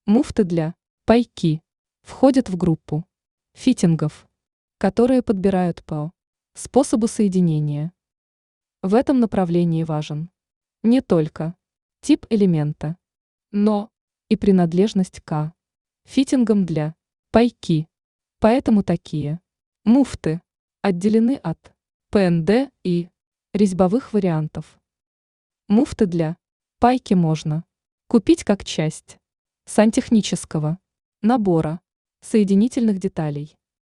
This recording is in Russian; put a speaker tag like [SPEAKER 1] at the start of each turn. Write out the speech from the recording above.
[SPEAKER 1] Муфты для пайки входят в группу фитингов, которые подбирают по способу соединения. В этом направлении важен не только тип элемента, но и принадлежность к фитингам для пайки. Поэтому такие муфты отделены от ПНД и резьбовых вариантов. Муфты для пайки можно купить как часть сантехнического набора соединительных деталей.